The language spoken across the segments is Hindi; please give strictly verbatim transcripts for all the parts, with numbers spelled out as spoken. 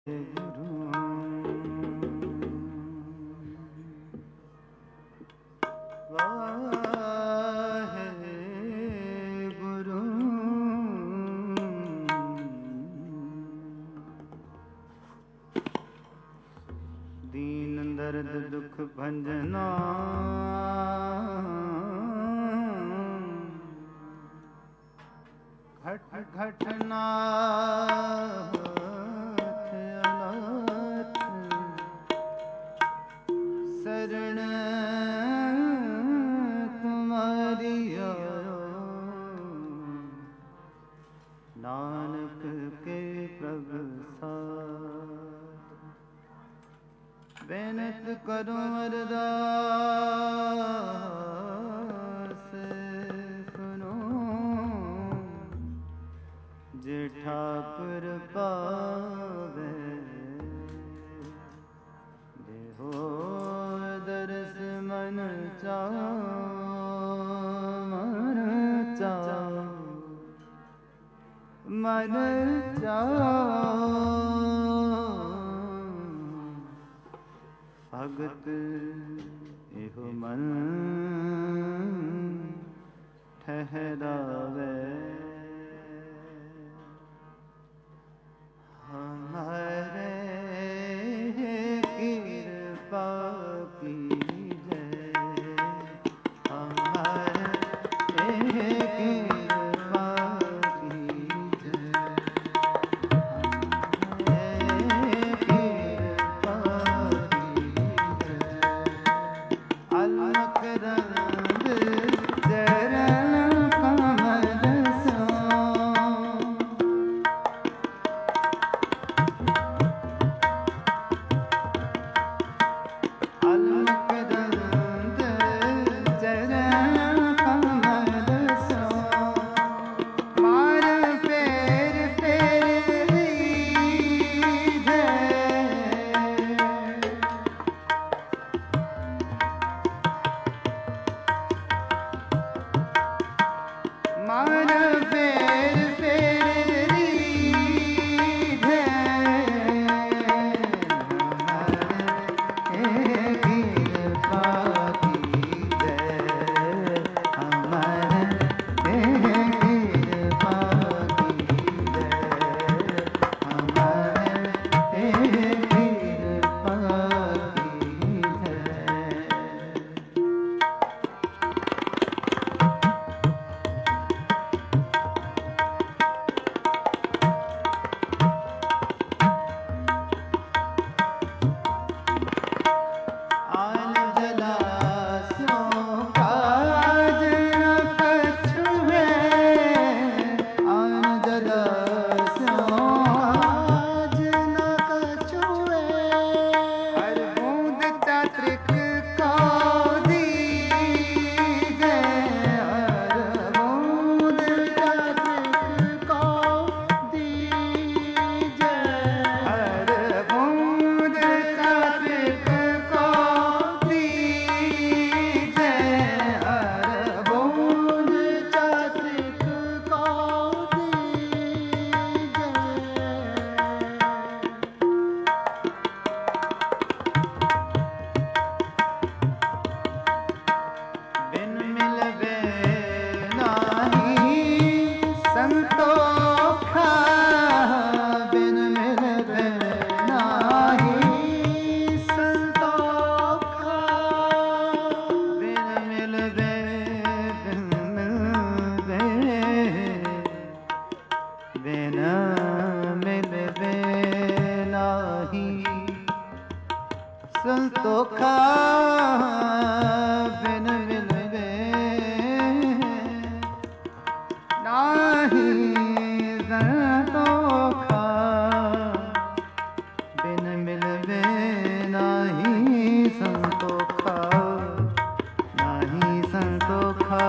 ਦੀਨ ਦਰਦ ਦੁਖ ਭੰਜਨਾ ਘਟ ਘਟ ਨਾਥ ਅਨਾਥ ਸਰਣ ਤੁਮਾਰੀ ਆਇਓ ਨਾਨਕ ਕੇ ਪ੍ਰਭ ਸਾਥ ਬੇਨਤ ਕਰੋ ਅਰਦਾਸ ਸੁਨੋ ਜੇ ਠਾਕੁਰ ਪਾਵੇ ਦੇਹੋ ਦਰਸ ਮਨ ਚਾਓ ਮਨ ਚਾਓ ਮਨ ਚਾਓ ਭਗਤ ਇਹੋ ਮਨ ਠਹਿਰਾਵੇ ਹਮਾਰੇ ਕਿਰਪਾ ਕੀਜੈ ਹਮਾਰੇ ਕਿਰਪਾ ਕੀਜੈ ਹਮਾਰੇ ਕਿਰਪਾ ਕੀਜੈ ਅਲਖ ਰੰਗ ਚਰਨ ਕਮਲ ਸੋ ਸੰਤੋਖਾ ਬਿਨ ਮਿਲਵੇ ਨਾਹੀ ਸੰਤੋਖਾ ਬਿਨ ਮਿਲਵੇ ਨਾਹੀ ਸੰਤੋਖਾ ਨਾਹੀ ਸੰਤੋਖਾ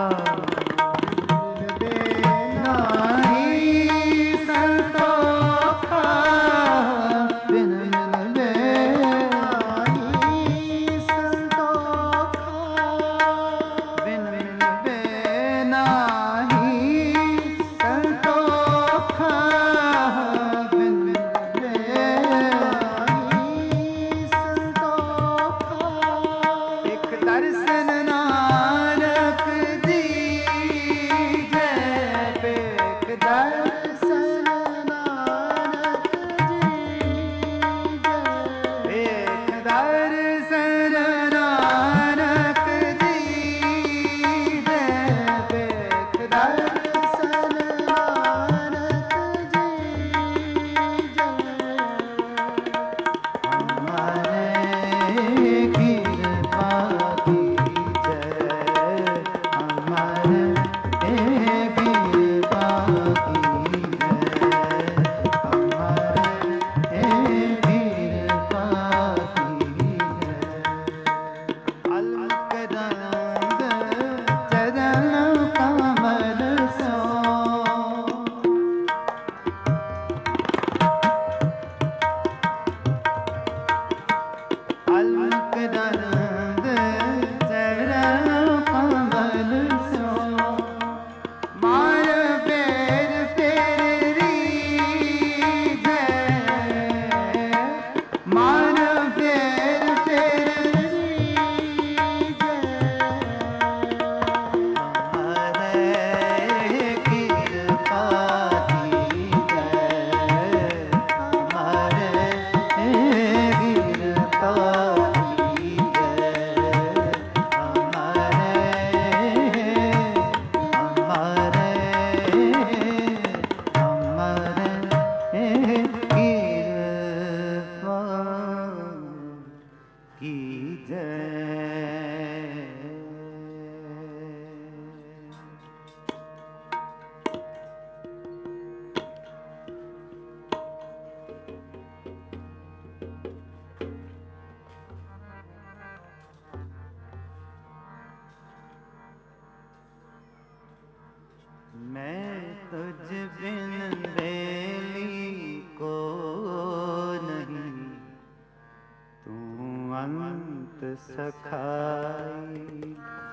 सखाई।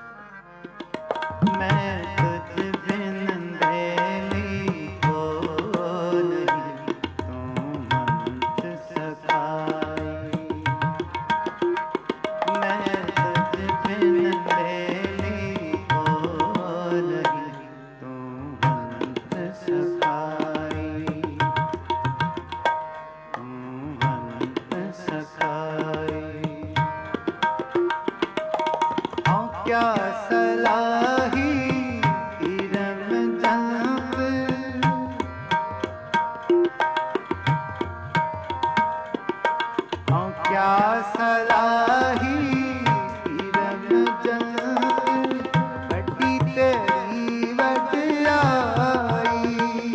मैं तुझ बिन बेली को नहीं, तू मंत सखाई। मैं तुझ बिन बेली को नहीं, तू मंत सखाई, तू मंत सखाई। क्या सलाही इरम जंप, क्या सलाही इरम जंप, बड़ी तेरी वडियाई।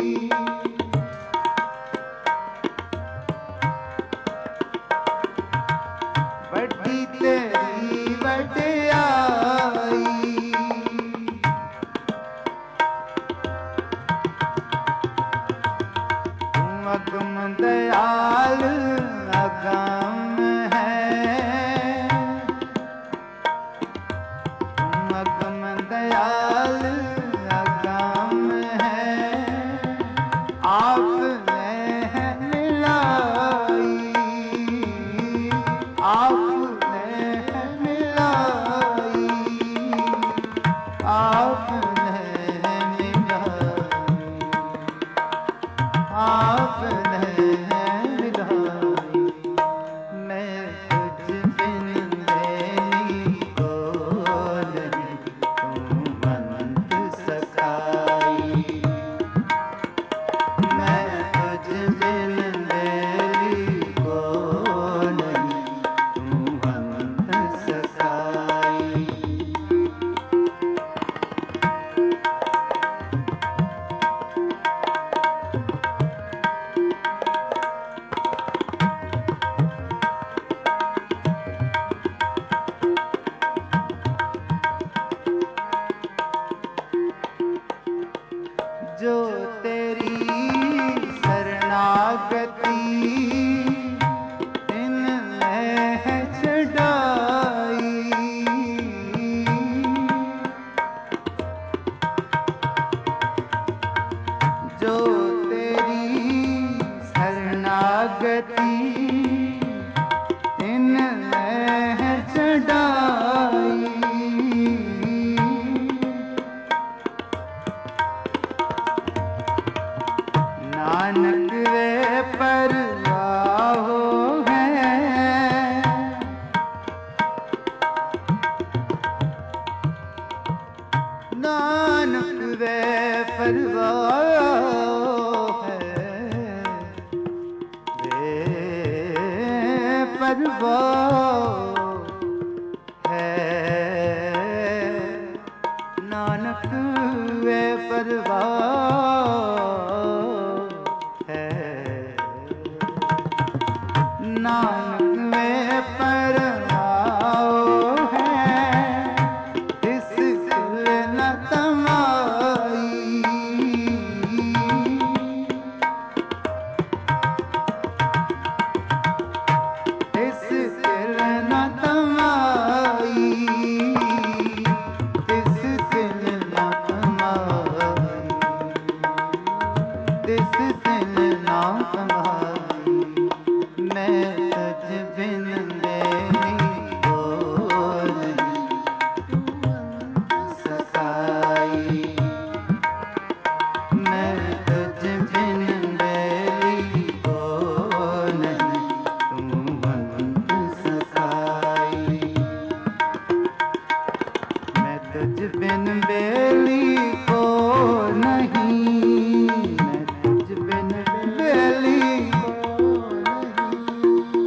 बड़ी तेरी वडियाई। अगम दयाल अगम है, अगम दयाल अगम है, आपने है मिलाई, आपने है मिलाई, आपने है मिलाई, आपने मिलाई। मैं तुझ बिन बेली को नहीं, तू मंत सखाई। मैं तुझ बिन बेली को नहीं, तू मंत सखाई। जो तेरी शरणागति इनने है छड़ाई। जो तेरी शरणागति इनने है छड़ाई। नानक वे परवाहो है, नानक वे परवाहो है, वे परवाहो है, नानक वे परवाहो है। नानक में परवाहो है, इस दिल न तमाई। इस दिल न तमाई, इस दिल न तमाई, इस दिल न तमाई। मैं तुझ बिन बेली को नहीं, तू मंत सखाई। मैं तुझ बिन बेली को नहीं, तू मंत सखाई। मैं तुझ बिन बेली को नहीं, मैं तुझ बिन बेली को नहीं,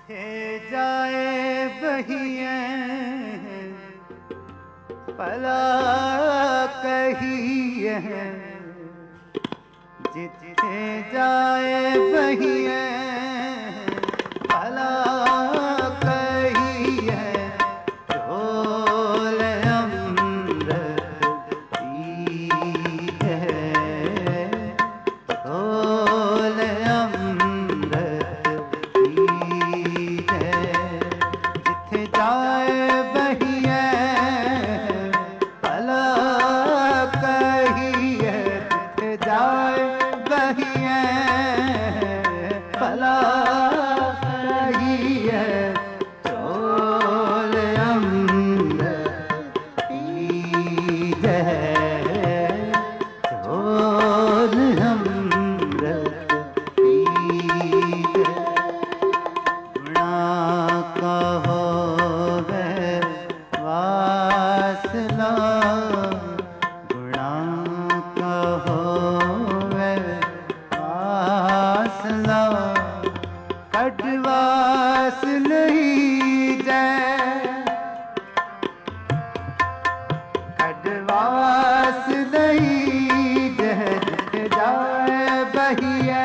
जिथे जाए बहिए पला कहिए, जिथे जाए बहिए पला कहिए, ढोल अमृत पीए, ढोल अमृत पीए, जिथे जाए बहिए पला कहिए, जिथे जाए बहिए पला कहिए, ढोल अमृत पीए, ढोल अमृत पीए। गुणा कहो वे वासना, गुणा कहो वे वासना, कटवास नहीं जय, कटवास नहीं जय, जिथे जाए बहिए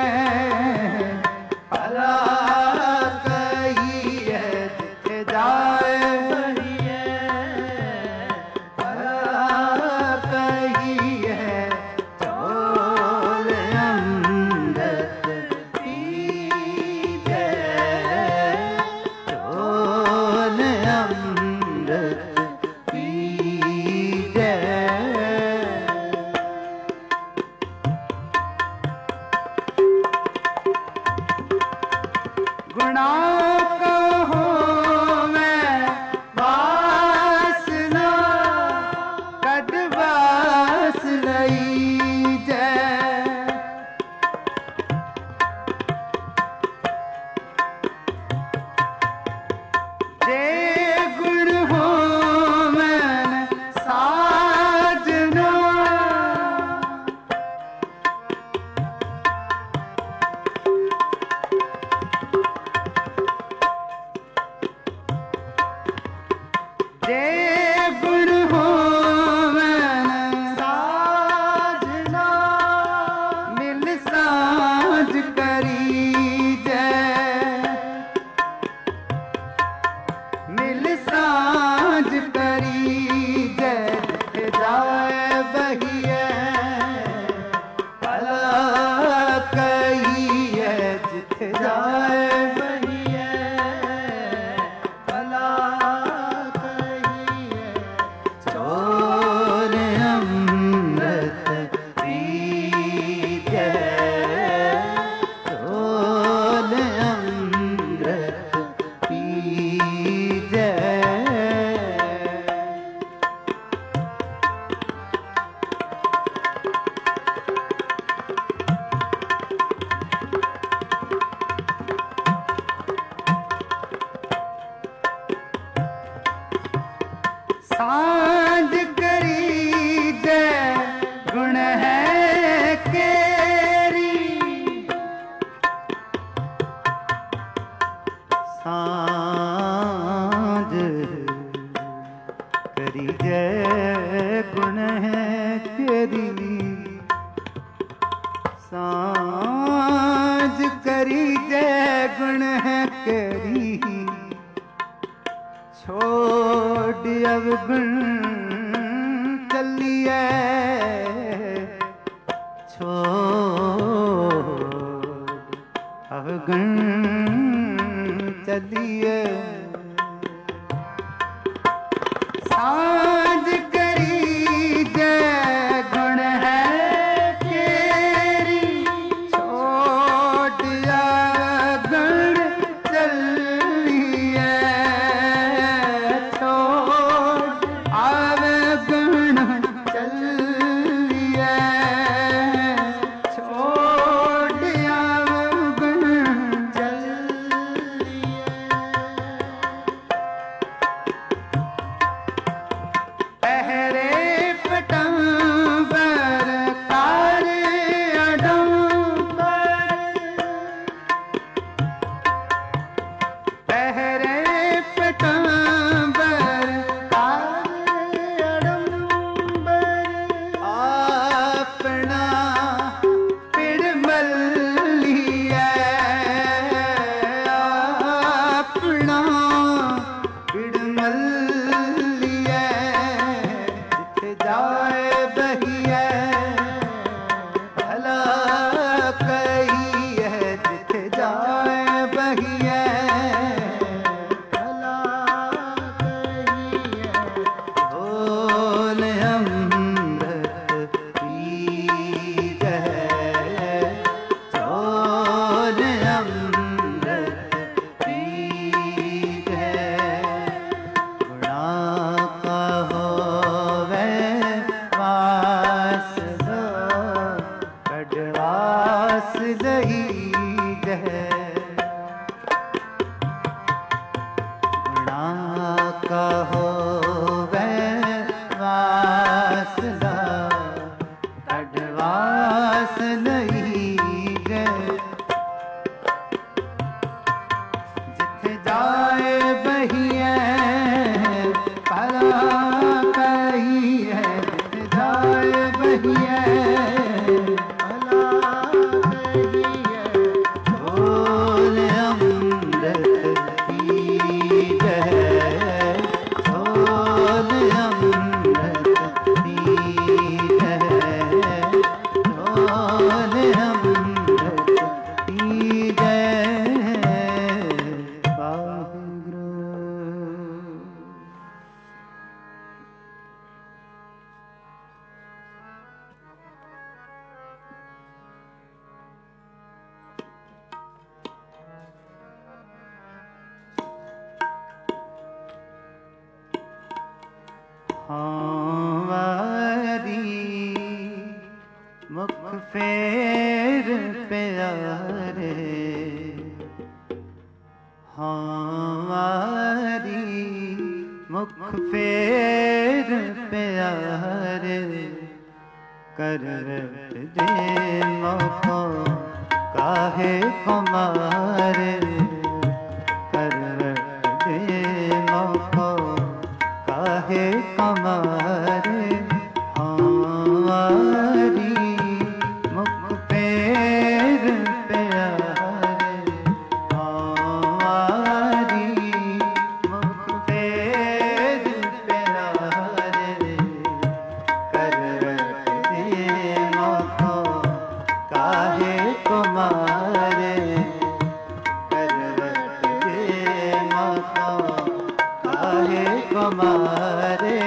पला कहिए, जिथे जाए बहिए पला कहिए, ढोल अमृत पीए, ढोल अमृत पीए। गुणा कहो मैं वासना, कटवास लई जय, जे गुण हो मैं साजना, जे गुण हो मैं साजना, मिल साज करी जय, मिल साज करी जय, जिथे जाए बहिए पला कहिए, जिथे जाए बहिए पला कहिए, ढोल अमृत पीए, ढोल अमृत पीए। सांझ करी जय गुण है केरी, सांझ करी जय गुण है केरी, सांझ करी जय गुण है केरी, छोड़ अवगुण चलिए, छोड़ अवगुण चलिए, सांझ करी जय गुण है केरी, छोड़ अवगुण चलिए, छोड़ अवगुण चलिए, छोड़ अवगुण चलिए। हमारी मुख फेर प्यारे, हमारी मुख फेर प्यारे, करवट दे मोको काहे कुमारे, करवट दे मोको काहे कुमारे, हमारी मुख फेर प्यारे, हमारी मुख फेर प्यारे, करवट दे मोको काहे कुमारे, करवट दे मोको काहे कुमारे।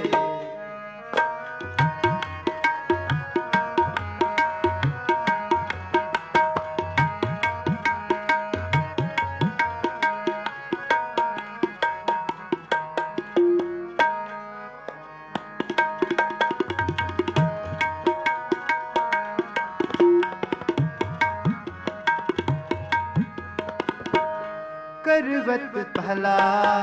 करवट भला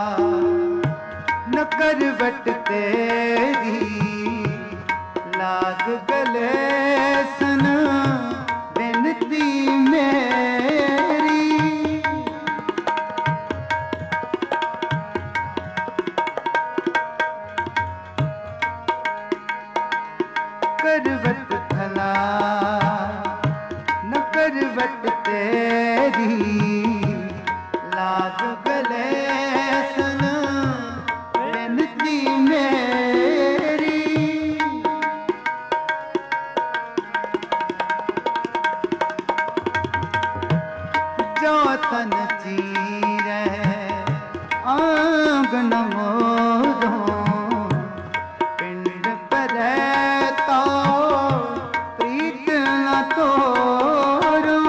न करवट तेरी, लाग गले सन बिनती मेरी, करवट भला न करवट तेरी, लाग गले सन बिनती मेरी, जो तन चीरे आंगन मोरो, पिंड परे तो प्रीत न तोरो,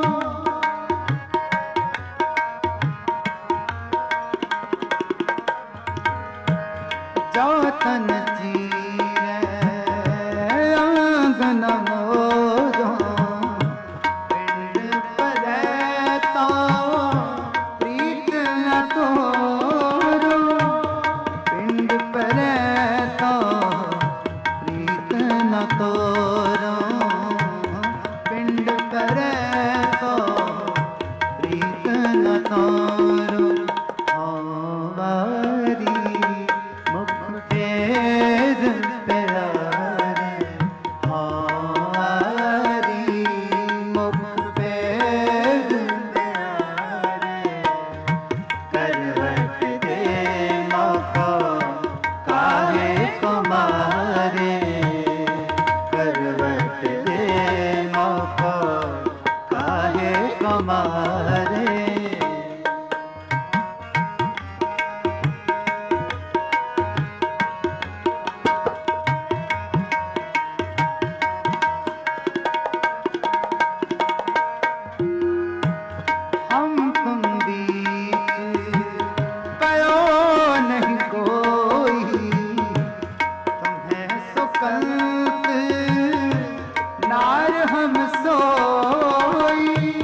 जो तन चीरे आंगन मोरो, पिंड परे तो प्रीत न तोरो, पिंड परे तो प्रीत न तोरो, पिंड परे तो प्रीत न तोरो, हमारी मुख फेर प्यारे, हमारी मुख फेर प्यारे, करवट दे मोको काहे कुमारे, करवट दे मोको काहे कुमारे। हम तुम बीच पयो नहीं कोई, तुम्हें सुकंत नार हम सोई,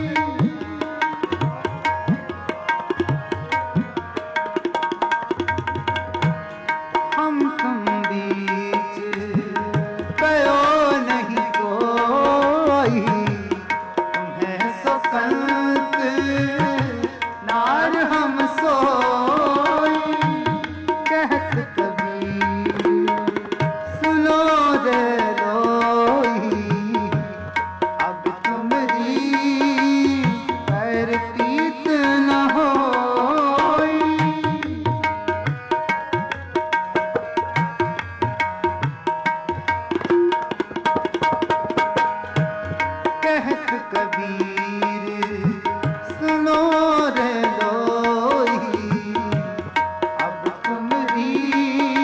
हम तुम बीच पयो नहीं कोई, तुम्हें सुकंत नार हम सोई, कहत कबीर सुनो रे लोई, अब तुमरी पैर प्रीत न होई, कहत कबीर सुनो रे लोई, अब तुमरी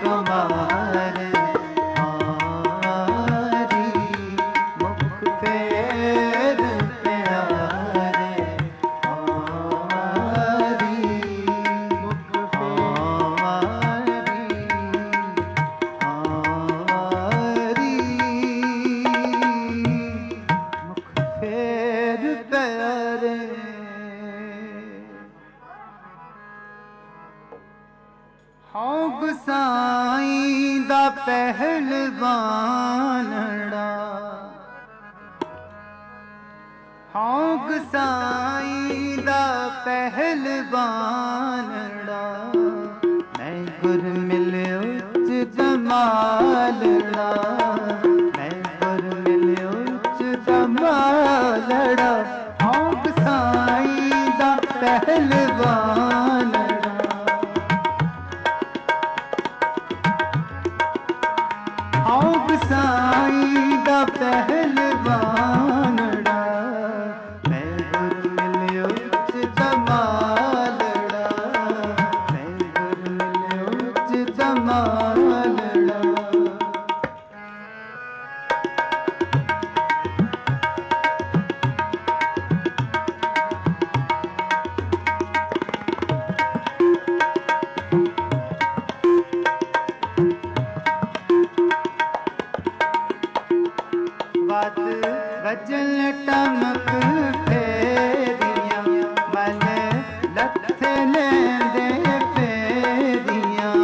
तुम्हारे हारी मुख फेर प्यारे हारी मुख हारी हारी मुख फेर प्यारे। हाँ गुसाई दा पहलवानड़ा हाँ गुसाई दा पहलवानड़ा मैं गुर मिल्यो च जमालड़ा मैं गुर मिल्यो च जमालड़ा हाँ गुसाई दा पहलवानड़ा हाँ गुसाई दा पहलवानड़ा मैं गुर मिल्यो च जमालड़ा मैं गुर मिल्यो च जमालड़ा। बात गजल टमक फेरियां मन लथ लेंदे फेरियां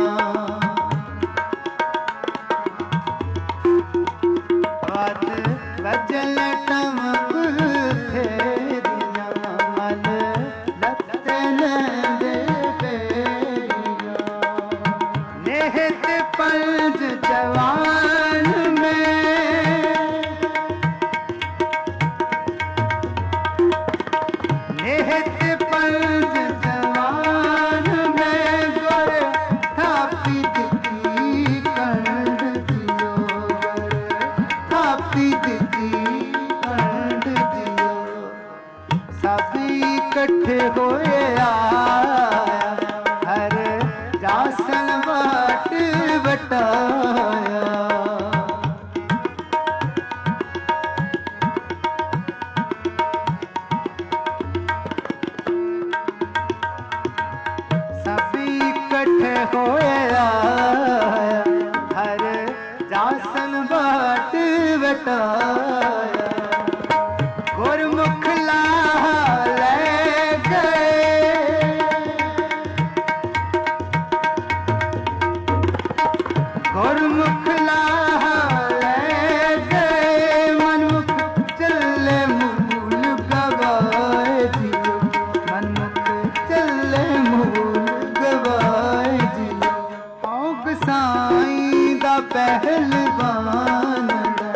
बात गजल टमक फेरियां मन लथ लेंदे फेरियां नेहत पलज जवान में नेहत पलज जवान में गोरे थापी दिती कंड दियो गोरे थापी दिती कंड दियो सब इकट्ठे होए आया हर जासन बाट बटाया इकट्ठे होए आया हर जासन बाट बटाया गुरमुख लाहा ले गए गुरमुख लाहा ले गए मनमुख चले मूल गवाए जियो मनमुख चले मूल गवाए जियो। हाँ गुसाई दा पहलवानड़ा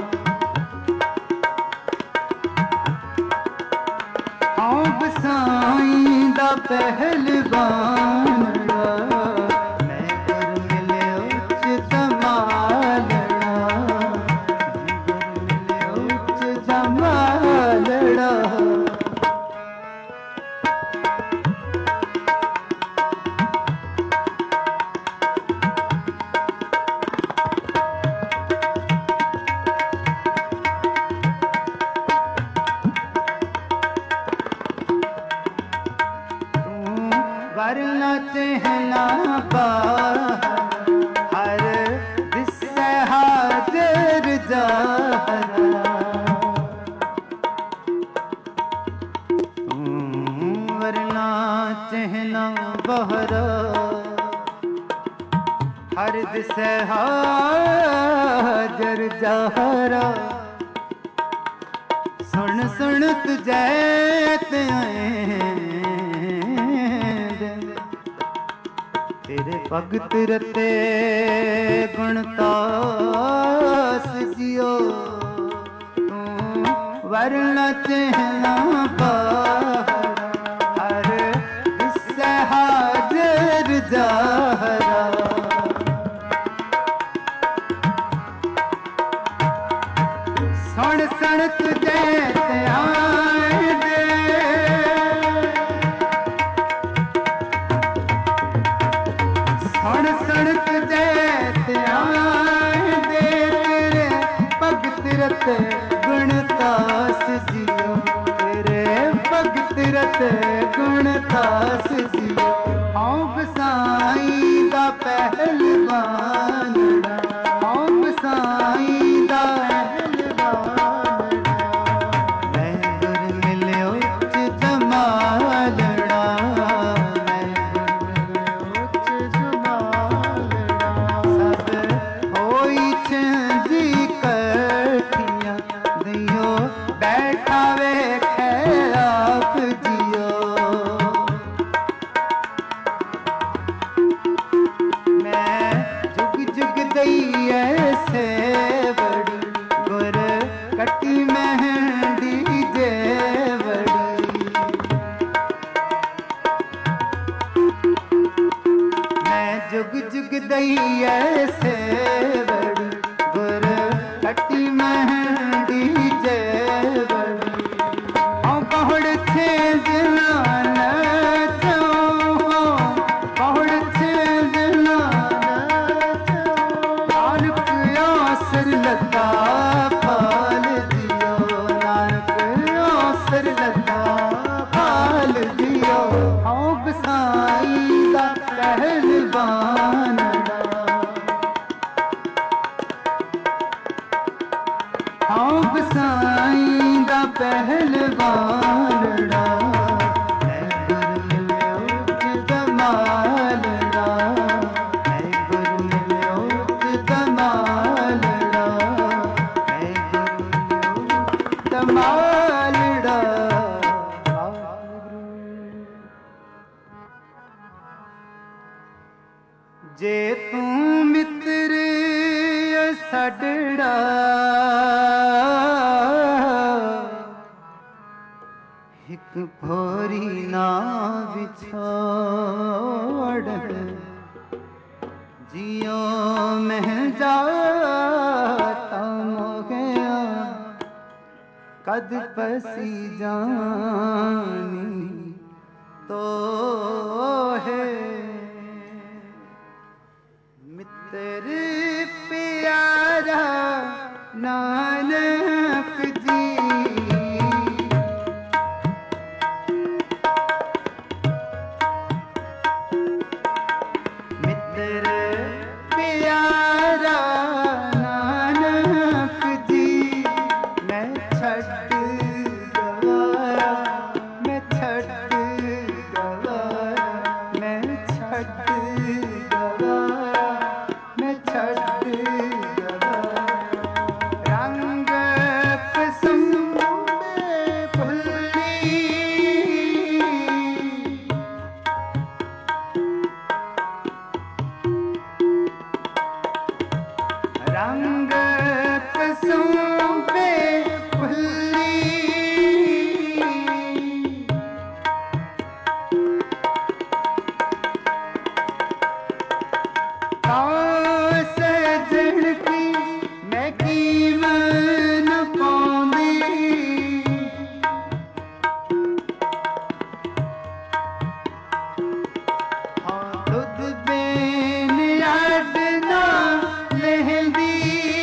हाँ गुसाई दा पहलवानड़ा मैं गुर मिल्यो च जमालड़ा मैं गुर मिल्यो च जमालड़ा। वरना चहला हर दिसे हाजिर जाहरा वरना चहला बहरा हर दिसे हाजिर जाहरा सुन सुन तुझे तेरे भगत रते गुणतास जियो तू वर्ण चहला हर इससे हाजिर जाहरा सुन सुन तुझे आए दे सुन सुन तुझे गुण दास जियो हाँ बसाई दा पहलवानड़ा हाँ बसाई दा पहलवानड़ा मैं गुर मिलियो च जमालड़ा मैं गुर मिलियो च जमालड़ा सब होई जी कठिया दियो बैठा वेखे आप जियो मैं जुग जुग दई ऐसे बड़ी गुर कटी मेहंदी जे बड़ी मैं जुग जुग दई ऐसे बड़ी गुर कटी मेहंदी जे बड़ी औ पहुड़ छे जलान पहुड़ छे जलान नानक आसर लता फाल दियो नानक आसर लता फाल दियो हाँ बसाई दा पहलवानड़ा हाँ बसाई दा पहलवानड़ा मैं गुर मिलियो च जमालड़ा मैं गुर मिलियो च जमालड़ा मैं गुर मिलियो जमालड़ा जे तू मित्र साडड़ा एक भोरी ना बिछोड़ जियो मह जाता मोगया कद पसी जानी तो है मित्र प्यारा नानक जी मित्र प्यारा नानक जी मैं छट गवारा मैं छट गवारा मैं छट गवारा मैं छट गवारा रंग कसम में भुल्ली रंग कसम पे भुल्ली सजन की मैं कीमत न पाउंदी हाँ दुध बेन अड ना लहंदी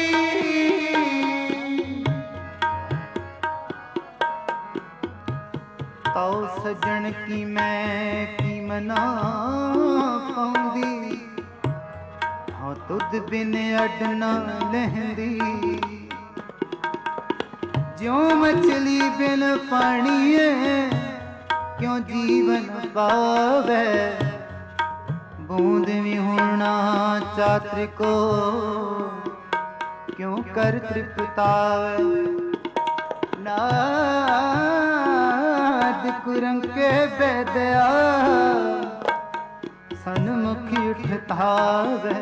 तो सजन की मैं कीमत ना पाउंदी हाँ तुद बिन अडना लहंदी ज्यों मछली बिन पानी है क्यों जीवन पावे बूंद भी होना चात्र को क्यों कर तृप्तावे नाद कुरंग के बैदया सन्मुखी उठता वह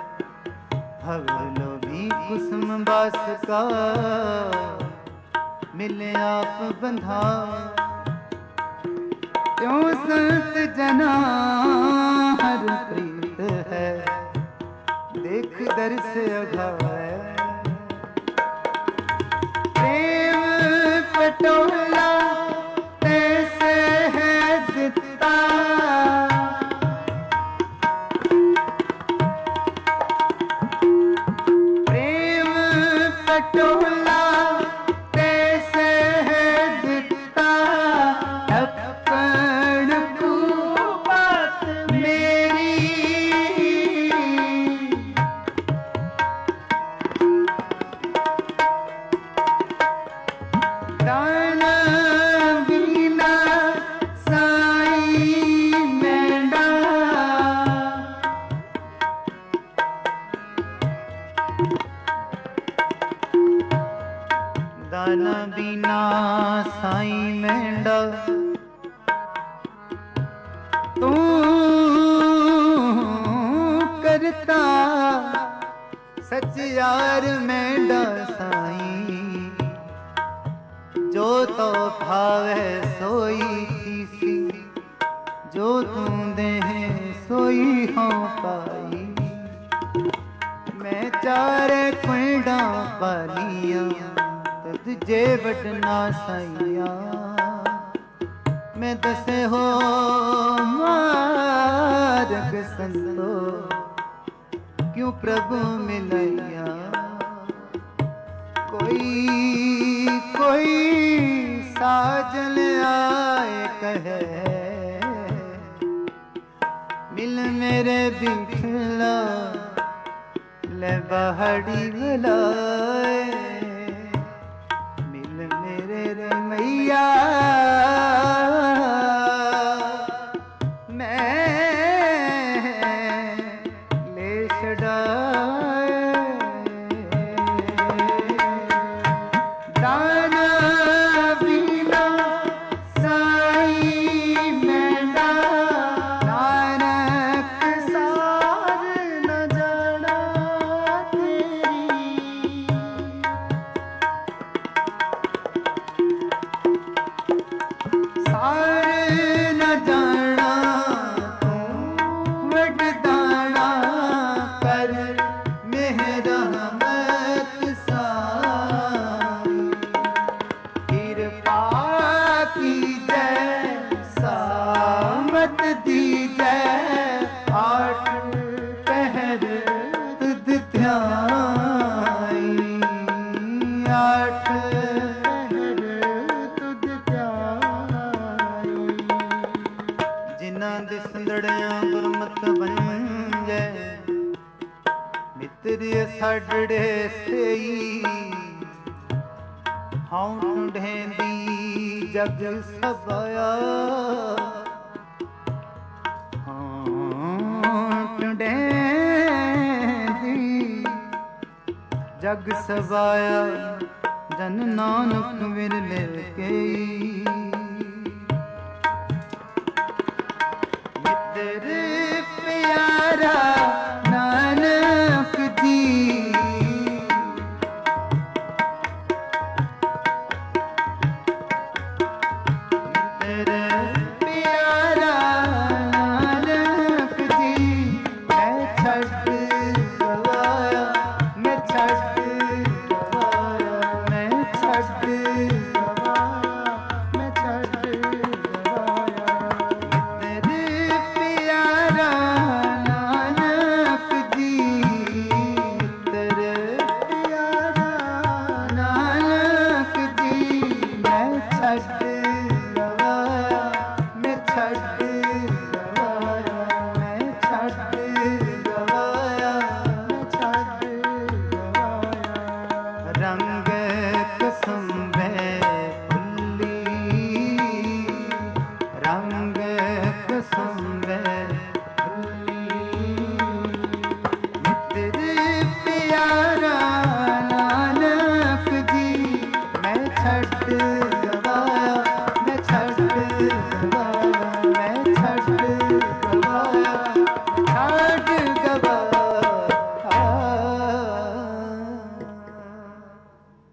भवलो भी कुसुम बास का मिले आप बंधा क्यों संत जना हर प्रीत है देख दर्श अघाय प्रेम पटोला तैसे है दिता प्रेम पटोला तैसे है दिता अपन दाना बिना साईं मेंढा तू करता सच यार मेंढा साईं जो तो भावे सोई थी जो तू दे सोई हों पाई मैं चारे कुंडा पालिया तुझे बटना साइया मैं दसे हो मार्ग संतो क्यों प्रभु मिलैया कोई कोई साजन आए कहे मिल मेरे बिठला ले बहाड़ी बुलाए मिल मेरे रे मैया मैं ले छड़ाए दाना बिना साईं मेंढा नानक सार न जाना सार न जाना तू वडदाना कर मेहर रहमत साई कृपा की जय सामत दी जय आठ पहर तुध ध्याई आठ पहर तुध ध्याई जिन्हां दे संदड़ियां गुरमत वंजै मित्र साडड़े सेई हां ढूंढेंदी जग सबाया हां ढूंढेंदी जग सबाया जन नानक विरले के